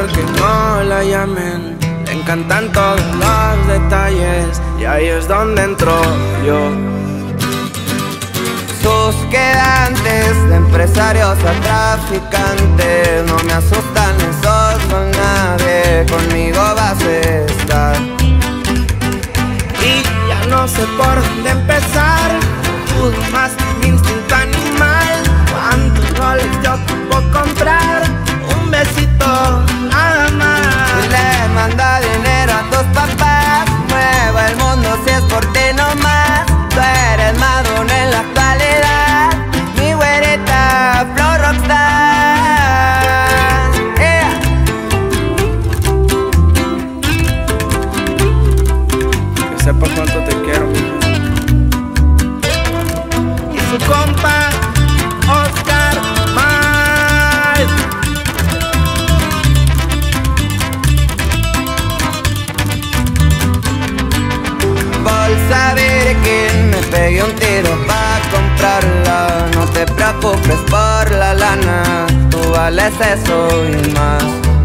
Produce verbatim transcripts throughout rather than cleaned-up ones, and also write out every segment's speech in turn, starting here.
que no la llamen. Le encantan todos los detalles y ahí es donde entro yo. Sus quedantes, de empresarios a traficantes, no me asustan esos con nadie, conmigo vas a estar. Y ya no sé por dónde empezar, pudo más mi instinto animal. ¿Cuántos roles yo te puedo comprar? Un besito nada más. Le manda dinero a tus papás, mueve el mundo si es por ti nomás. Tú eres Madonna en la actualidad, mi güerita flow rockstar. Yeah. Que sepas cuánto te quiero, mija. Y su compa Oscar Mal. Bolsa Birkin, me pegué un tiro pa' comprarla. No te preocupes por la lana, tú vales eso y más.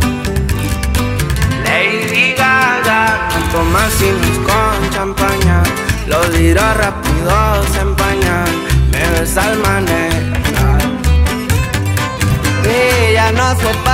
Lady Gaga, tanto más y con champaña. Los tiros rápido se empañan, me ves al manejar. Y ya no sé pa'